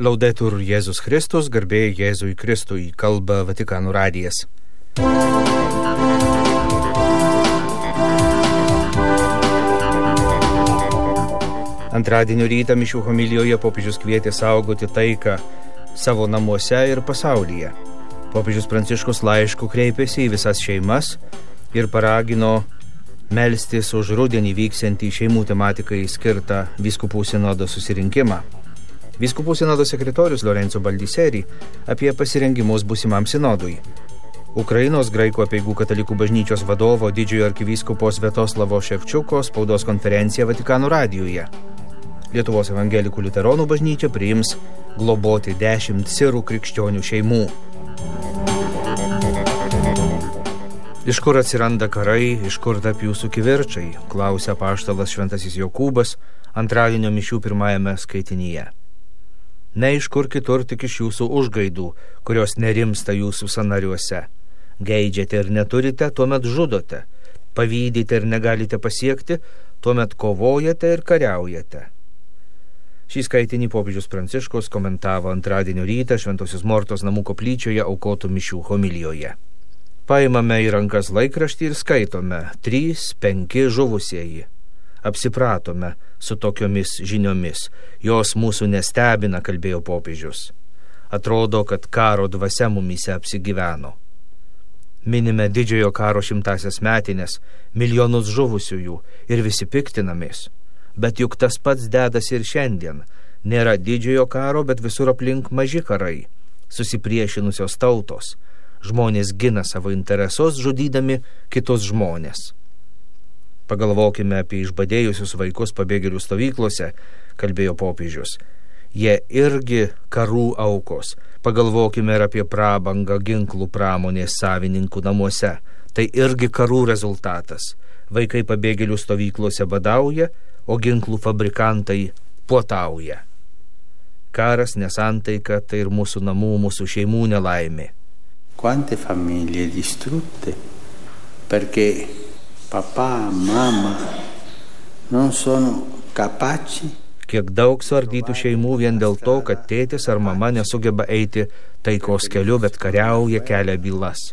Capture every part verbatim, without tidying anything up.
Laudetur Jėzus Kristus, garbė Jėzui Kristui, kalba Vatikano radijas. Antradienio rytą mišių homilijoje popiežius kvietė saugoti taiką savo namuose ir pasaulyje. Popiežius Pranciškus laišku kreipėsi į visas šeimas ir paragino melstis už rudenį vyksiantį šeimų tematikai skirtą vyskupų sinodo susirinkimą. Vyskupų sinodo sekretorius Lorenzo Baldiseri apie pasirengimus būsimam sinodui. Ukrainos graikų apeigų katalikų bažnyčios vadovo didžiojo arkivyskupo Sviatoslavo Ševčiuko spaudos konferencija Vatikano radijuje. Lietuvos evangelikų liuteronų bažnyčia priims globoti dešimt sirų krikščionių šeimų. Iš kur atsiranda karai, iš kur tarp jūsų kivirčai, klausia apaštalas Šventasis Jokūbas antradienio mišių pirmajame skaitinyje. Ne iš kur kitur, tik iš jūsų užgaidų, kurios nerimsta jūsų sanariuose. Geidžiate ir neturite, tuomet žudote. Pavydite ir negalite pasiekti, tuomet kovojate ir kariaujate. Šį skaitinį popiežius Pranciškus komentavo antradienio rytą Šventosios Mortos namų koplyčioje aukotų mišių homilijoje. Paimame į rankas laikraštį ir skaitome trys, penki žuvusieji. Apsipratome su tokiomis žiniomis. Jos mūsų nestebina, kalbėjo popiežius. Atrodo, kad karo dvasia mumyse apsigyveno. Minime didžiojo karo šimtasias metinės, milijonus žuvusiųjų ir visi piktinamės. Bet juk tas pats dedasi ir šiandien. Nėra didžiojo karo, bet visur aplink maži karai, susipriešinusios tautos. Žmonės gina savo interesus, žudydami kitus žmonės. Pagalvokime apie išbadėjusius vaikus pabėgėlių stovyklose, kalbėjo popiežius. Jie irgi karų aukos. Pagalvokime ir apie prabangą ginklų pramonės savininkų namuose. Tai irgi karų rezultatas. Vaikai pabėgėlių stovyklose badauja, o ginklų fabrikantai puotauja. Karas, nesantaika, tai ir mūsų namų, mūsų šeimų nelaimė. Quante famiglie distrutte perché papà, mamma non sono capaci. Kiek daug suardytų šeimų vien dėl to, kad tėtis ar mama nesugeba eiti taikos keliu, bet kariauja, kelia bylas.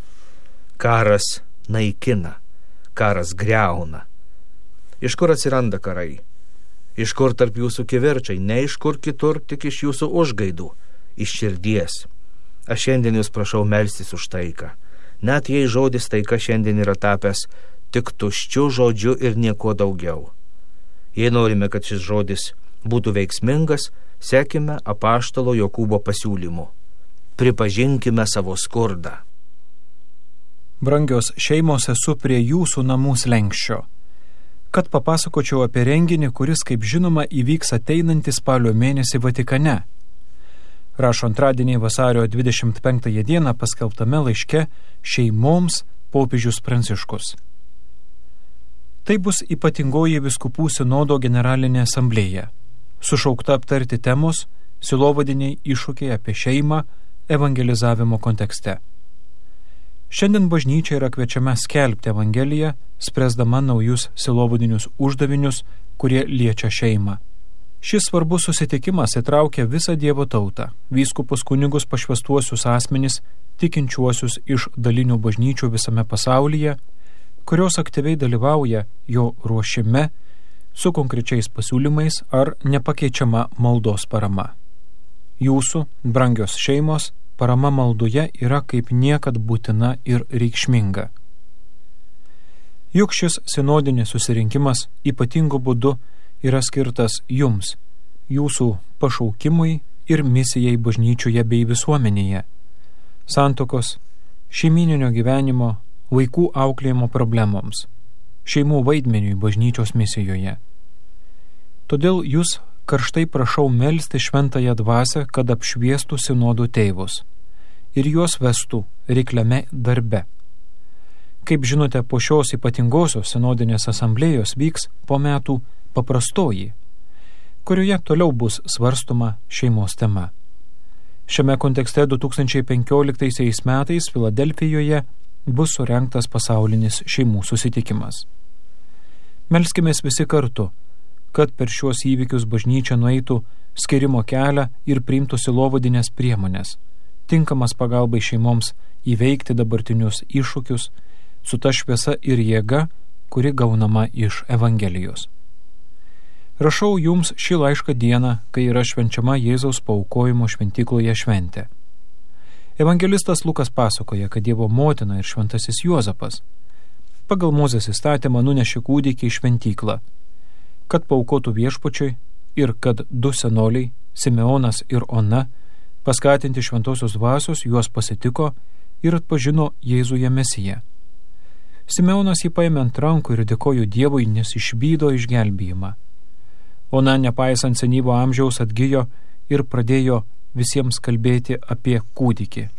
Karas naikina, karas griauna. Iš kur atsiranda karai? Iš kur tarp jūsų kivirčai? Ne iš kur kitur, tik iš jūsų užgaidų, iš širdies. Aš šiandien jūs prašau melstis už taiką. Net jei žodis taika šiandien yra tapęs tik tuščiu žodžiu ir nieko daugiau. Jei norime, kad šis žodis būtų veiksmingas, sekime apaštalo Jokūbo pasiūlymu. Pripažinkime savo skurdą. Brangios šeimos, esu prie jūsų namų slenksčio, kad papasakočiau apie renginį, kuris, kaip žinoma, įvyks ateinantį spalio mėnesį Vatikane. Rašo antradienį vasario dvidešimt penktąją dieną paskelbtame laiške šeimoms popiežius Pranciškus. Tai bus ypatingoji vyskupų sinodo generalinė asamblėja, sušaukta aptarti temos sielovadiniai iššūkiai apie šeimą evangelizavimo kontekste. Šiandien bažnyčia yra kviečiama skelbti evangeliją, spręsdama naujus sielovadinius uždavinius, kurie liečia šeimą. Šis svarbus susitikimas įtraukia visą Dievo tautą, vyskupus, kunigus, pašvęstuosius asmenis, tikinčiuosius iš dalinių bažnyčių visame pasaulyje, kurios aktyviai dalyvauja jo ruošime su konkrečiais pasiūlymais ar nepakeičiama maldos parama. Jūsų, brangios šeimos, parama maldoje yra kaip niekad būtina ir reikšminga. Juk šis sinodinis susirinkimas ypatingu būdu yra skirtas jums, jūsų pašaukimui ir misijai bažnyčioje bei visuomenėje, santuokos, šeimyninio gyvenimo, vaikų auklėjimo problemoms, šeimų vaidmeniui bažnyčios misijoje. Todėl jūs karštai prašau melsti šventąją dvasią, kad apšviestų sinodų tėvus ir juos vestų reikliame darbe. Kaip žinote, po šios ypatingosios sinodinės asamblėjos vyks po metų paprastoji, kurioje toliau bus svarstoma šeimos tema. Šiame kontekste du tūkstančiai penkioliktaisiais metais Filadelfijoje bus surengtas pasaulinis šeimų susitikimas. Melskimės visi kartu, kad per šiuos įvykius bažnyčia nueitų skirimo kelią ir priimtų silovadinės priemonės, tinkamas pagalbai šeimoms įveikti dabartinius iššūkius su ta šviesa ir jėga, kuri gaunama iš Evangelijos. Rašau jums šį laišką dieną, kai yra švenčiama Jėzaus paaukojimo šventykloje šventė. Evangelistas Lukas pasakoja, kad Dievo motina ir šventasis Juozapas pagal Mozės įstatymą nunešė kūdikį į šventyklą, kad paaukotų viešpačiui ir kad du senoliai, Simeonas ir Ona, paskatinti šventosios dvasios, juos pasitiko ir atpažino Jėzuje Mesiją. Simeonas jį paėmė ant rankų ir dėkojo Dievui, nes išvydo išgelbėjimą. Ona, nepaisant senyvo amžiaus, atgijo ir pradėjo visiems kalbėti apie kūdikį.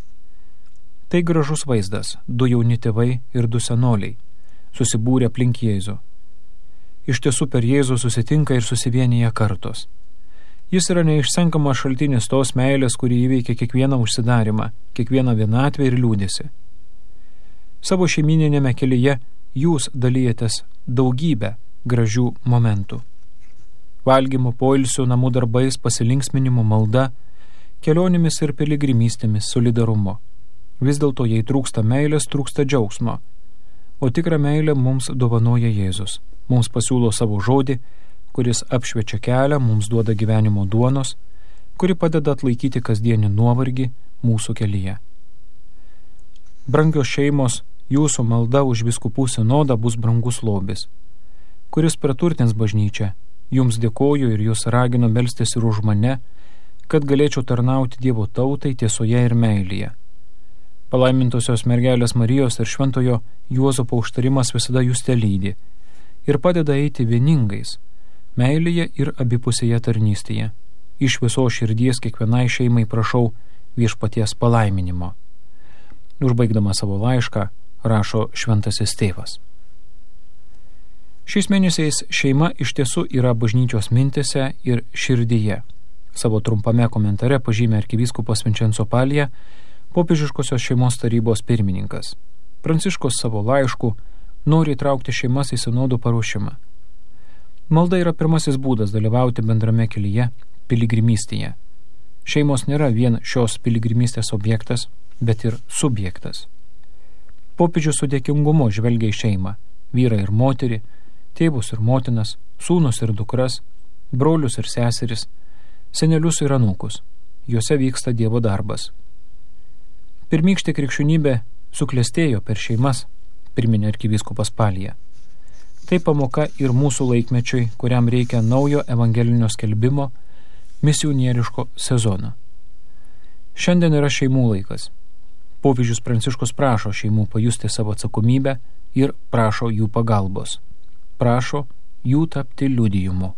Tai gražus vaizdas, du jauni tėvai ir du senoliai, susibūrė aplink Jėzų. Iš tiesų per Jėzų susitinka ir susivienyje kartos. Jis yra neišsenkamas šaltinis tos meilės, kuri įveikia kiekvieną užsidarimą, kiekvieną vienatvę ir liūdesį. Savo šeimininėme kelyje jūs dalijatės daugybę gražių momentų. Valgymo, poilsio, namų darbais, pasilinksminimo, malda, kelionėmis ir piligrimystėmis, solidarumu. Vis dėlto, jei trūksta meilės, trūksta džiaugsmo, o tikrą meilę mums dovanoja Jėzus. Mums pasiūlo savo žodį, kuris apšviečia kelią, mums duoda gyvenimo duonos, kuri padeda atlaikyti kasdienį nuovargį mūsų kelyje. Brangios šeimos, jūsų malda už vyskupų sinodą bus brangus lobis, kuris praturtins bažnyčią. Jums dėkoju ir jūs raginu melstis ir už mane, kad galėčiau tarnauti Dievo tautai tiesoje ir meilėje. Palaimintosios mergelės Marijos ir šventojo Juozapo užtarimas visada jūs telydi ir padeda eiti vieningais, meilėje ir abipusėje tarnystėje. Iš visos širdies kiekvienai šeimai prašau viešpaties palaiminimo. Užbaigdama savo laišką, rašo šventasis tėvas. Šiais mėnesiais šeima iš tiesų yra bažnyčios mintise ir širdyje. Savo trumpame komentare pažymė arkivyskupas Vincenzo Palija, popiežiškosios šeimos tarybos pirmininkas. Pranciškus savo laišku nori įtraukti šeimas į sinodų paruošimą. Malda yra pirmasis būdas dalyvauti bendrame kelyje, piligrimystėje. Šeimos nėra vien šios piligrimystės objektas, bet ir subjektas. Popiežius su dėkingumu žvelgia į šeimą, vyrą ir moterį, tėvus ir motinas, sūnus ir dukras, brolius ir seseris, senelius ir anūkus. Juose vyksta Dievo darbas. Pirmykštė krikščionybė suklestėjo per šeimas, priminė arkivyskupas Palija. Tai pamoka ir mūsų laikmečiui, kuriam reikia naujo evangelinio skelbimo, misionieriško sezono. Šiandien yra šeimų laikas. Popiežius Pranciškus prašo šeimų pajusti savo atsakomybę ir prašo jų pagalbos. Prašo jų tapti liudijimu.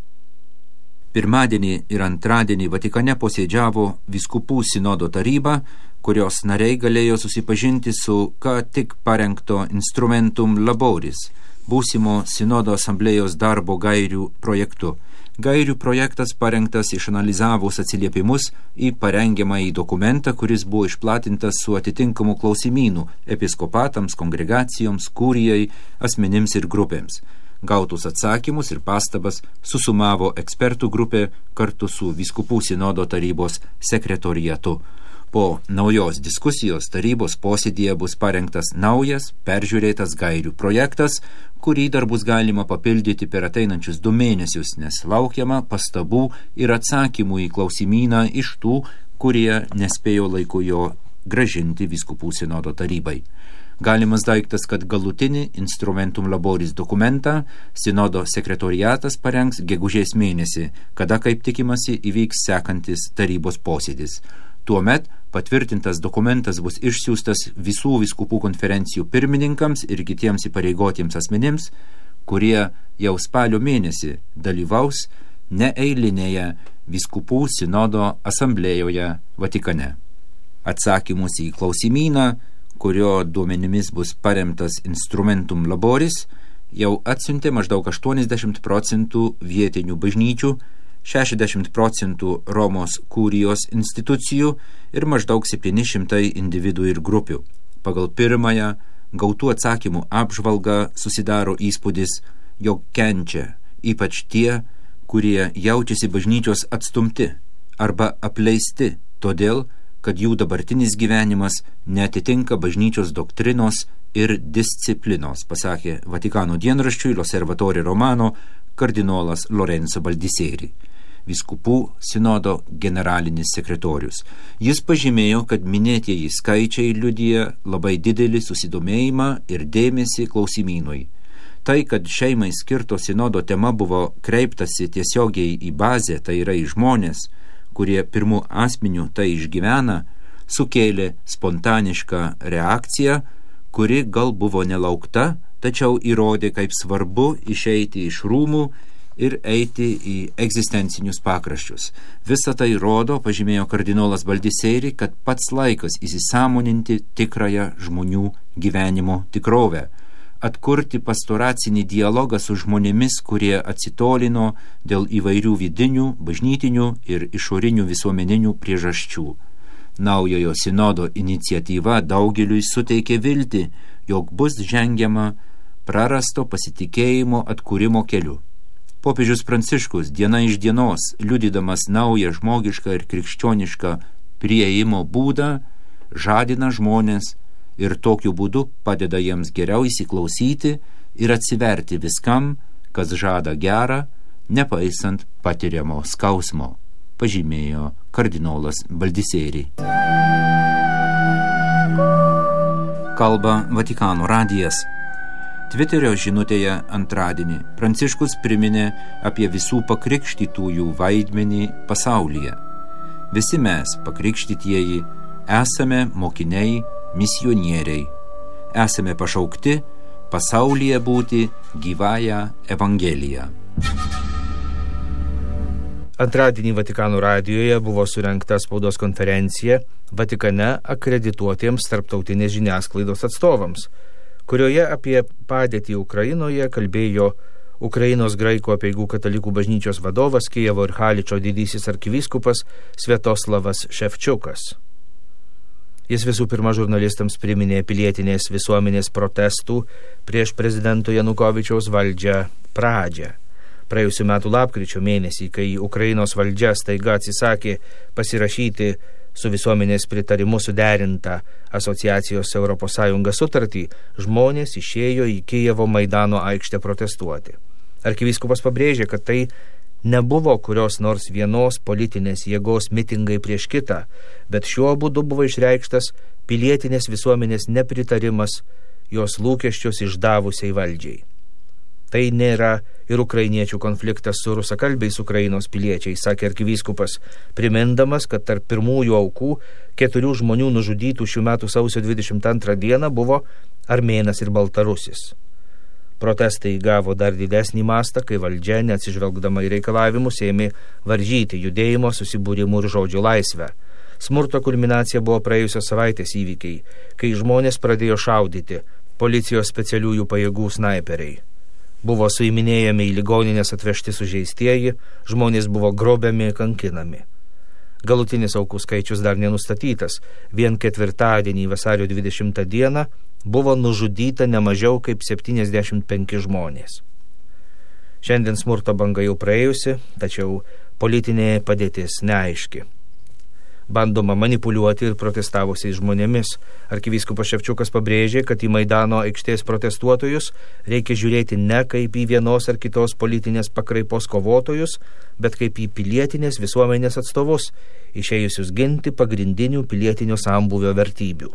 Pirmadienį ir antradienį Vatikane posėdžiavo vyskupų sinodo taryba, kurios nariai galėjo susipažinti su ką tik parengto Instrumentum Laboris, būsimo sinodo asamblėjos darbo gairių projektu. Gairių projektas parengtas išanalizavus atsiliepimus į parengiamąjį dokumentą, kuris buvo išplatintas su atitinkamu klausimynu episkopatams, kongregacijoms, kurijai, asmenims ir grupėms. Gautus atsakymus ir pastabas susumavo ekspertų grupė kartu su vyskupų sinodo tarybos sekretoriatu. Po naujos diskusijos tarybos posėdyje bus parengtas naujas, peržiūrėtas gairių projektas, kurį dar bus galima papildyti per ateinančius du mėnesius, nes laukiama pastabų ir atsakymų į klausimyną iš tų, kurie nespėjo laiku jo grąžinti vyskupų sinodo tarybai. Galimas daiktas, kad galutinį Instrumentum Laboris dokumentą sinodo sekretoriatas parengs gegužės mėnesį, kada, kaip tikimasi, įvyks sekantis tarybos posėdis. Tuomet patvirtintas dokumentas bus išsiųstas visų vyskupų konferencijų pirmininkams ir kitiems įpareigotiems asmenims, kurie jau spalio mėnesį dalyvaus neeilinėje vyskupų sinodo asamblėjoje Vatikane. Atsakymus į klausimyną, kurio duomenimis bus paremtas Instrumentum Laboris, jau atsiuntė maždaug aštuoniasdešimt procentų vietinių bažnyčių, šešiasdešimt procentų Romos kurijos institucijų ir maždaug septyni šimtai individų ir grupių. Pagal pirmąją gautų atsakymų apžvalgą susidaro įspūdis, jog kenčia ypač tie, kurie jaučiasi bažnyčios atstumti arba apleisti, todėl, kad jų dabartinis gyvenimas neatitinka bažnyčios doktrinos ir disciplinos, pasakė Vatikano dienraščiui L'Osservatore Romano kardinolas Lorenzo Baldiseri, vyskupų sinodo generalinis sekretorius. Jis pažymėjo, kad minėtieji skaičiai liudija labai didelį susidomėjimą ir dėmesį klausimynui. Tai, kad šeimai skirto sinodo tema buvo kreiptasi tiesiogiai į bazę, tai yra į žmonės, kurie pirmų asmenių tai išgyvena, sukėlė spontanišką reakciją, kuri gal buvo nelaukta, tačiau įrodė, kaip svarbu išeiti iš rūmų ir eiti į egzistencinius pakraščius. Visą tai rodo, pažymėjo kardinolas Baldiseri, kad pats laikas įsisąmoninti tikrąją žmonių gyvenimo tikrovę, atkurti pastoracinį dialogą su žmonėmis, kurie atsitolino dėl įvairių vidinių, bažnytinių ir išorinių visuomeninių priežasčių. Naujojo sinodo iniciatyva daugeliui suteikė viltį, jog bus žengiama prarasto pasitikėjimo atkūrimo keliu. Popiežius Pranciškus diena iš dienos, liudydamas naują žmogišką ir krikščionišką priėjimo būdą, žadina žmonės ir tokiu būdu padeda jiems geriau įsiklausyti ir atsiverti viskam, kas žada gerą, nepaisant patiriamo skausmo, pažymėjo kardinolas Baldiseri. Kalba Vatikano radijas. Tviterio žinutėje antradienį Pranciškus priminė apie visų pakrikštytųjų vaidmenį pasaulyje. Visi mes, pakrikštytieji, esame mokiniai, misionieriai. Esame pašaukti pasaulyje būti gyvąją Evangeliją. Antradienį Vatikano radijoje buvo surengta spaudos konferencija Vatikane akredituotiems tarptautinės žiniasklaidos atstovams, kurioje apie padėtį Ukrainoje kalbėjo Ukrainos graikų apeigų katalikų bažnyčios vadovas Kijevo ir Haličo didysis arkivyskupas Sviatoslavas Ševčiukas. Jis visų pirma žurnalistams priminė pilietinės visuomenės protestų prieš prezidento Janukovičiaus valdžią pradžią. Praėjusiu metų lapkričio mėnesį, kai Ukrainos valdžia staiga atsisakė pasirašyti su visuomenės pritarimu suderintą asociacijos Europos Sąjungą sutartį, žmonės išėjo į Kijevo Maidano aikštę protestuoti. Arkivyskupas pabrėžė, kad tai nebuvo kurios nors vienos politinės jėgos mitingai prieš kitą, bet šiuo būdu buvo išreikštas pilietinės visuomenės nepritarimas jos lūkesčius išdavusiai valdžiai. Tai nėra ir ukrainiečių konfliktas su rusakalbiais Ukrainos piliečiais, sakė arkivyskupas, primindamas, kad tarp pirmųjų aukų keturių žmonių nužudytų šių metų sausio dvidešimt antrą dieną buvo armėnas ir baltarusis. Protestai įgavo dar didesnį mastą, kai valdžia, neatsižvelgdama į reikalavimus, ėmė varžyti judėjimo, susibūrimų ir žodžio laisvę. Smurto kulminacija buvo praėjusios savaitės įvykiai, kai žmonės pradėjo šaudyti policijos specialiųjų pajėgų snaiperiai. Buvo suiminėjami į ligoninės atvežti sužeistieji, žmonės buvo grobiami, kankinami. Galutinis aukų skaičius dar nenustatytas. Vien ketvirtadienį vasario dvidešimtą dieną buvo nužudyta ne mažiau kaip septyniasdešimt penki žmonės. Šiandien smurto banga jau praėjusi, tačiau politinė padėtis neaiški. Bandoma manipuliuoti ir protestavusiais žmonėmis. Arkivyskupas Ševčiukas pabrėžė, kad į Maidano aikštės protestuotojus reikia žiūrėti ne kaip į vienos ar kitos politinės pakraipos kovotojus, bet kaip į pilietinės visuomenės atstovus, išėjusius ginti pagrindinių pilietinio sambūvio vertybių.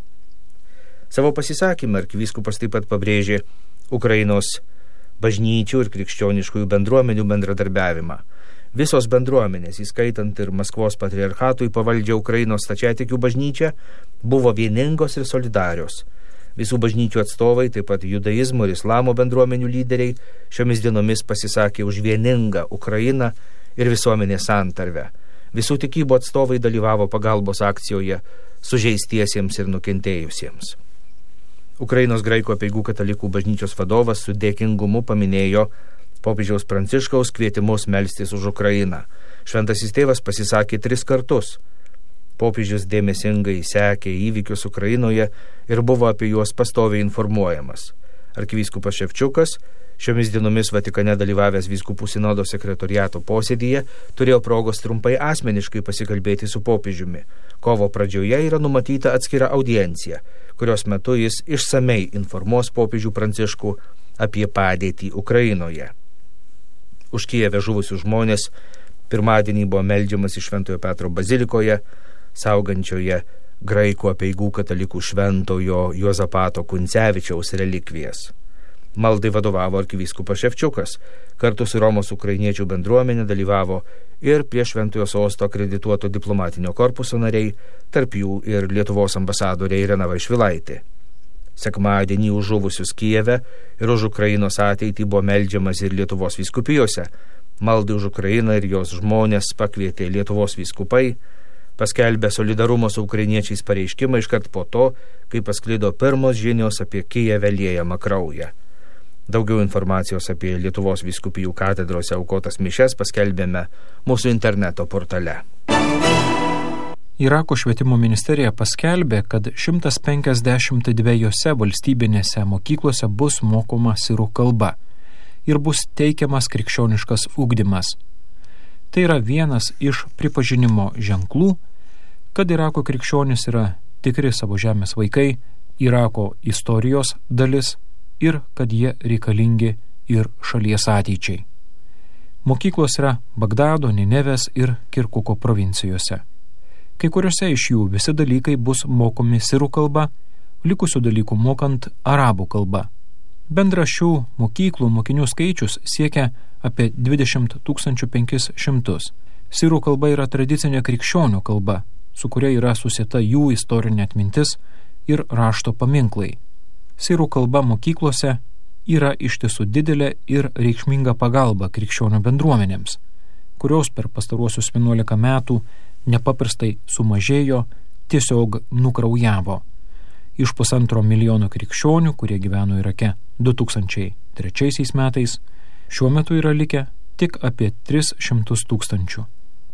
Savo pasisakymą arkivyskupas taip pat pabrėžė Ukrainos bažnyčių ir krikščioniškųjų bendruomenių bendradarbiavimą. Visos bendruomenės, įskaitant ir Maskvos patriarchatui pavaldžią Ukrainos stačiatikių bažnyčią, buvo vieningos ir solidarios. Visų bažnyčių atstovai, taip pat judaizmo ir islamo bendruomenių lyderiai, šiomis dienomis pasisakė už vieningą Ukrainą ir visuomenės santarvę. Visų tikybų atstovai dalyvavo pagalbos akcijoje sužeistiesiems ir nukentėjusiems. Ukrainos graikų apeigų katalikų bažnyčios vadovas su dėkingumu paminėjo popiežiaus Pranciškaus kvietimus melstis už Ukrainą. Šventasis tėvas pasisakė tris kartus. Popiežius dėmesingai sekė įvykius Ukrainoje ir buvo apie juos pastoviai informuojamas. Arkivyskupas Ševčiukas, šiomis dienomis Vatikane dalyvavęs vyskupų sinodo sekretoriato posėdyje, turėjo progos trumpai asmeniškai pasikalbėti su popiežiumi. Kovo pradžioje yra numatyta atskira audiencija, kurios metu jis išsamei informuos popiežių Pranciškų apie padėtį Ukrainoje. Už Kijeve žuvusius žmonės pirmadienį buvo meldžiamas iš Šventojo Petro bazilikoje, saugančioje graikų apeigų katalikų šventojo Juozapato Kuncevičiaus relikvijas. Maldai vadovavo arkivyskupas Ševčiukas, kartu su Romos ukrainiečių bendruomenė dalyvavo ir prie Šventojo sosto akredituoto diplomatinio korpuso nariai, tarp jų ir Lietuvos ambasadorė Irena Vaišvilaitė. Sekmadienį už žuvusius Kijeve ir už Ukrainos ateitį buvo meldžiamas ir Lietuvos vyskupijose. Maldai už Ukrainą ir jos žmonės pakvietė Lietuvos vyskupai, paskelbė solidarumo su ukrainiečiais pareiškimą iškart po to, kai pasklido pirmos žinios apie Kijeve liejamą kraują. Daugiau informacijos apie Lietuvos vyskupijų katedrose aukotas mišias paskelbėme mūsų interneto portale. Irako švietimo ministerija paskelbė, kad šimtas penkiasdešimt dviejose valstybinėse mokyklose bus mokoma sirų kalba ir bus teikiamas krikščioniškas ugdymas. Tai yra vienas iš pripažinimo ženklų, kad Irako krikščionys yra tikri savo žemės vaikai, Irako istorijos dalis ir kad jie reikalingi ir šalies ateičiai. Mokyklos yra Bagdado, Ninevės ir Kirkuko provincijose. Kai kuriuose iš jų visi dalykai bus mokomi sirų kalba, likusių dalykų mokant arabų kalba. Bendras šių mokyklų mokinių skaičius siekia apie dvidešimt tūkstančių penkis šimtus. Sirų kalba yra tradicinė krikščionių kalba, su kuria yra susieta jų istorinė atmintis ir rašto paminklai. Sirų kalba mokyklose yra iš tiesų didelė ir reikšminga pagalba krikščionių bendruomenėms, kurios per pastaruosius vienuolika metų nepaprastai sumažėjo, tiesiog nukraujavo. Iš pusantro milijono krikščionių, kurie gyveno Irake du tūkstančiai trečiaisiais metais, šiuo metu yra likę tik apie tris šimtus tūkstančių.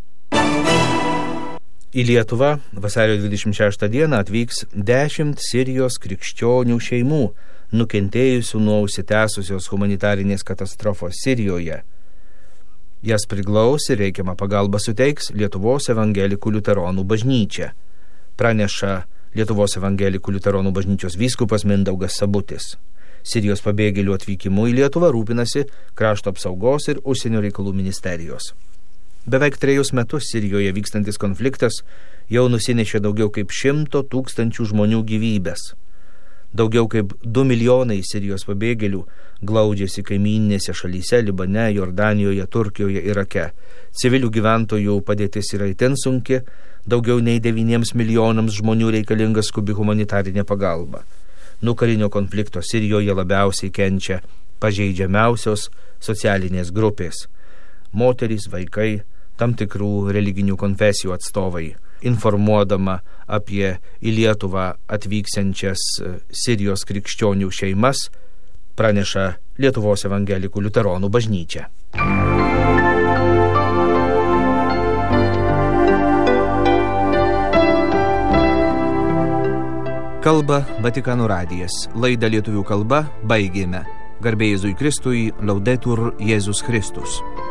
Į Lietuvą vasario dvidešimt šeštą dieną atvyks dešimt Sirijos krikščionių šeimų, nukentėjusių nuo užsitęsusios humanitarinės katastrofos Sirijoje. Jas priglaus ir reikiamą pagalbą suteiks Lietuvos evangelikų liuteronų bažnyčia, praneša Lietuvos evangelikų liuteronų bažnyčios vyskupas Mindaugas Sabutis. Sirijos pabėgėlių atvykimu į Lietuvą rūpinasi Krašto apsaugos ir užsienio reikalų ministerijos. Beveik trejus metus Sirijoje vykstantis konfliktas jau nusinešė daugiau kaip šimto tūkstančių žmonių gyvybės. Daugiau kaip du milijonai Sirijos pabėgėlių glaudžiasi kaimyninėse šalyse Libane, Jordanijoje, Turkijoje, Irake. Civilių gyventojų padėtis yra itin sunki, daugiau nei devyniems milijonams žmonių reikalinga skubi humanitarinė pagalba. Nuo karinio konflikto Sirijoje labiausiai kenčia pažeidžiamiausios socialinės grupės – moterys, vaikai, tam tikrų religinių konfesijų atstovai. Informuodama apie į Lietuvą atvyksiančias Sirijos krikščionių šeimas, praneša Lietuvos evangelikų liuteronų bažnyčia. Kalba Vatikano radijas. Laidą lietuvių kalba baigėme. Garbė Jėzui Kristui, Laudetur Jėzus Kristus.